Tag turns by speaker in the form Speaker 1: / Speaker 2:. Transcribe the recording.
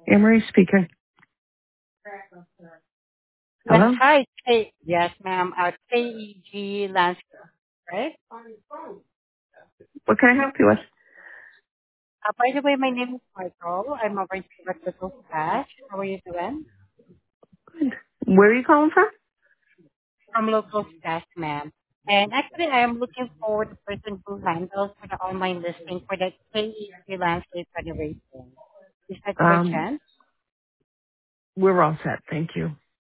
Speaker 1: Amory speaking.
Speaker 2: Yes,
Speaker 1: Hello?
Speaker 2: hi. Hey, yes, ma'am. KEG Landscape, right?
Speaker 1: What can I help you with?
Speaker 2: By the way, my name is Michael. I'm over here with Local Cash. How are you doing?
Speaker 1: Where are you calling from?
Speaker 2: From Local Cash, ma'am. And actually, I am looking for the person who handles for the online listing for the KEG Landscape Federation. Is that you by
Speaker 1: Um,
Speaker 2: chance?
Speaker 1: we're all set, thank you.